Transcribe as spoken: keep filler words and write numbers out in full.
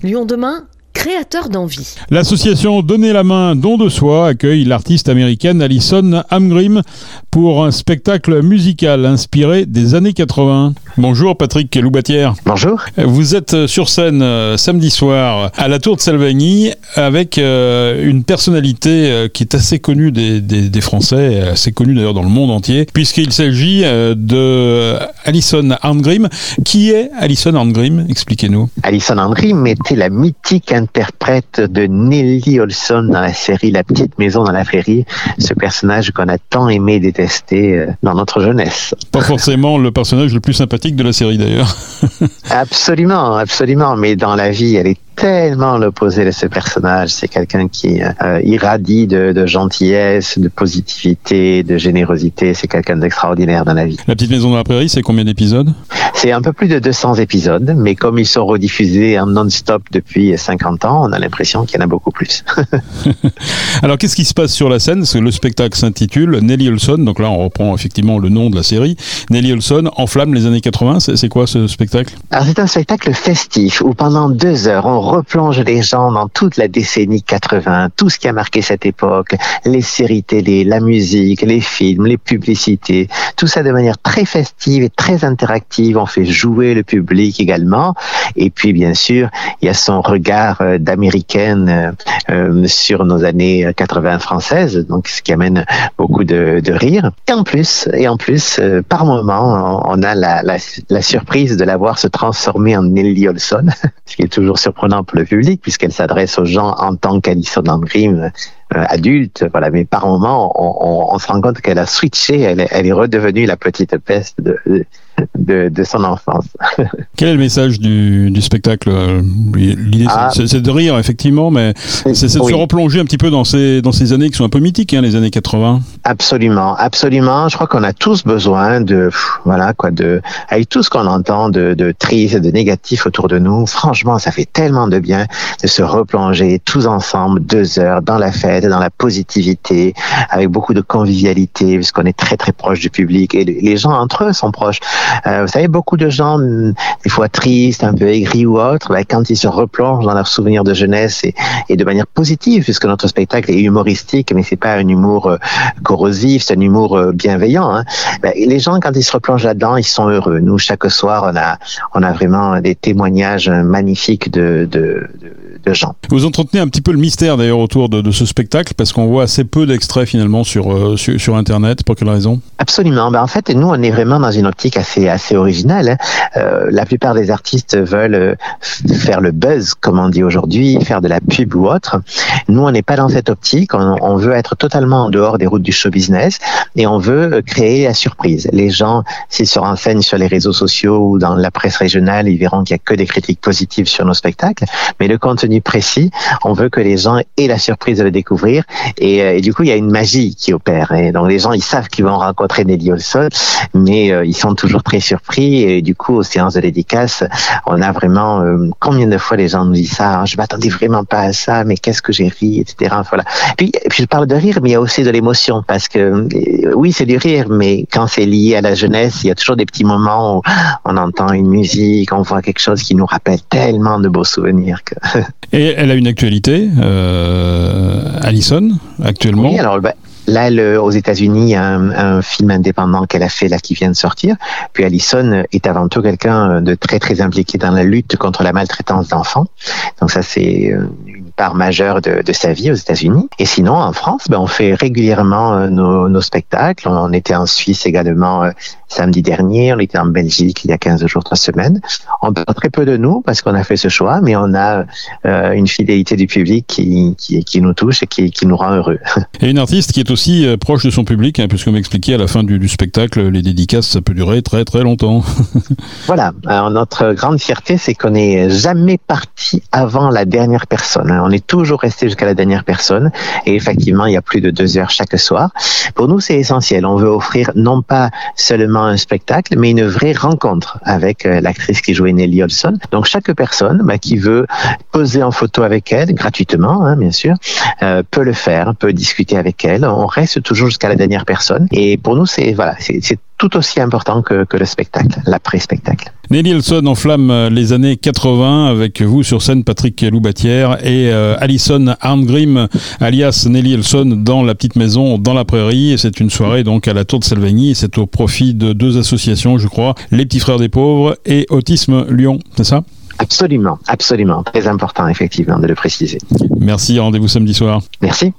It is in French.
Lyon demain, créateur d'envie. L'association Donner la main, don de soi accueille l'artiste américaine Alison Amgrim pour un spectacle musical inspiré des années quatre-vingts. Bonjour Patrick Loubatière. Bonjour. Vous êtes sur scène euh, samedi soir à la Tour de Salvagny avec euh, une personnalité euh, qui est assez connue des, des, des Français, assez connue d'ailleurs dans le monde entier, puisqu'il s'agit euh, de Alison Amgrim. Qui est Alison Amgrim? Expliquez-nous. Alison Amgrim était la mythique interprète de Nellie Oleson dans la série La Petite Maison dans la Prairie, ce personnage qu'on a tant aimé et détesté dans notre jeunesse. Pas forcément le personnage le plus sympathique de la série d'ailleurs. Absolument, absolument, mais dans la vie, elle est tellement l'opposé de ce personnage. C'est quelqu'un qui euh, irradie de, de gentillesse, de positivité, de générosité. C'est quelqu'un d'extraordinaire dans la vie. La Petite Maison dans la Prairie, c'est combien d'épisodes? C'est un peu plus de deux cents épisodes, mais comme ils sont rediffusés en non-stop depuis cinquante ans, on a l'impression qu'il y en a beaucoup plus. Alors, qu'est-ce qui se passe sur la scène? Parce que le spectacle s'intitule Nellie Oleson, donc là, on reprend effectivement le nom de la série. Nellie Oleson enflamme les années quatre-vingts. C'est, c'est quoi ce spectacle? Alors, c'est un spectacle festif où pendant deux heures, on replonge les gens dans toute la décennie quatre-vingts, tout ce qui a marqué cette époque, les séries télé, la musique, les films, les publicités, tout ça de manière très festive et très interactive. On fait jouer le public également. Et puis, bien sûr, il y a son regard euh, d'américaine euh, sur nos années quatre-vingts françaises, donc ce qui amène beaucoup de, de rire. Et en plus, et en plus, euh, par moment, on a la, la, la surprise de la voir se transformer en Nellie Oleson, ce qui est toujours surprenant pour le public, puisqu'elle s'adresse aux gens en tant qu'Alison Amgrim, euh, adulte, voilà. Mais par moment, on, on, on se rend compte qu'elle a switché, elle est, elle est redevenue la petite peste de, de, de son enfance. Quel est le message du, du spectacle? L'idée, ah, c'est, c'est de rire, effectivement, mais c'est, c'est de oui. se replonger un petit peu dans ces, dans ces années qui sont un peu mythiques, hein, les années quatre-vingts. Absolument, absolument. Je crois qu'on a tous besoin de, voilà, quoi, de, avec tout ce qu'on entend de, de triste, de négatif autour de nous. Franchement, ça fait tellement de bien de se replonger tous ensemble deux heures dans la fête, dans la positivité, avec beaucoup de convivialité, puisqu'on est très très proche du public et les gens entre eux sont proches. Euh, vous savez, beaucoup de gens, des fois tristes, un peu aigris ou autres, ben, quand ils se replongent dans leurs souvenirs de jeunesse et, et de manière positive, puisque notre spectacle est humoristique, mais c'est pas un humour euh, corrosif, c'est un humour euh, bienveillant. Hein. Ben, les gens, quand ils se replongent là-dedans, ils sont heureux. Nous, chaque soir, on a, on a vraiment des témoignages magnifiques de, de, de de gens. Vous entretenez un petit peu le mystère d'ailleurs autour de, de ce spectacle parce qu'on voit assez peu d'extraits finalement sur, euh, sur, sur Internet. Pour quelle raison? Absolument. Ben, en fait, nous, on est vraiment dans une optique assez, assez originale. Hein. Euh, la plupart des artistes veulent euh, faire le buzz, comme on dit aujourd'hui, faire de la pub ou autre. Nous, on n'est pas dans cette optique. On, on veut être totalement en dehors des routes du show business et on veut créer la surprise. Les gens, s'ils se renseignent sur les réseaux sociaux ou dans la presse régionale, ils verront qu'il n'y a que des critiques positives sur nos spectacles. Mais le contenu précis, on veut que les gens aient la surprise de le découvrir et, et du coup il y a une magie qui opère et donc les gens ils savent qu'ils vont rencontrer Nellie Oleson mais euh, ils sont toujours très surpris et du coup aux séances de dédicace on a vraiment euh, combien de fois les gens nous disent ça, hein, je m'attendais vraiment pas à ça mais qu'est-ce que j'ai ri, etc. Voilà. Puis, puis je parle de rire mais il y a aussi de l'émotion parce que euh, oui c'est du rire mais quand c'est lié à la jeunesse il y a toujours des petits moments où on entend une musique, on voit quelque chose qui nous rappelle tellement de beaux souvenirs que Et elle a une actualité, euh, Alison, actuellement. Oui, alors, bah, là, le, aux États-Unis, il y a un, un film indépendant qu'elle a fait là qui vient de sortir. Puis Alison est avant tout quelqu'un de très, très impliqué dans la lutte contre la maltraitance d'enfants. Donc ça, c'est une part majeure de, de sa vie aux États-Unis. Et sinon, en France, ben, on fait régulièrement nos, nos spectacles. On était en Suisse également euh, samedi dernier. On était en Belgique il y a quinze jours, trois semaines. On parle très peu de nous parce qu'on a fait ce choix, mais on a euh, une fidélité du public qui, qui, qui nous touche et qui, qui nous rend heureux. Et une artiste qui est aussi euh, proche de son public, hein, puisque vous m'expliquiez à la fin du, du spectacle, les dédicaces, ça peut durer très très longtemps. Voilà. Alors, notre grande fierté, c'est qu'on n'est jamais parti avant la dernière personne. Hein. On est toujours resté jusqu'à la dernière personne. Et effectivement, il y a plus de deux heures chaque soir. Pour nous, c'est essentiel. On veut offrir non pas seulement un spectacle, mais une vraie rencontre avec euh, l'actrice qui jouait Nellie Oleson. Donc, chaque personne bah, qui veut poser en photo avec elle, gratuitement, hein, bien sûr, euh, peut le faire, peut discuter avec elle. On reste toujours jusqu'à la dernière personne. Et pour nous, c'est voilà, c'est, c'est tout aussi important que, que le spectacle, l'après-spectacle. Nelly Elson enflamme les années quatre-vingts avec vous sur scène, Patrick Loubatière, et euh, Alison Arngrim, alias Nelly Elson, dans La Petite Maison dans la Prairie. Et c'est une soirée donc à la Tour de Salvagny, et c'est au profit de deux associations, je crois, Les Petits Frères des Pauvres et Autisme Lyon, c'est ça ? Absolument, absolument. Très important, effectivement, de le préciser. Merci, rendez-vous samedi soir. Merci.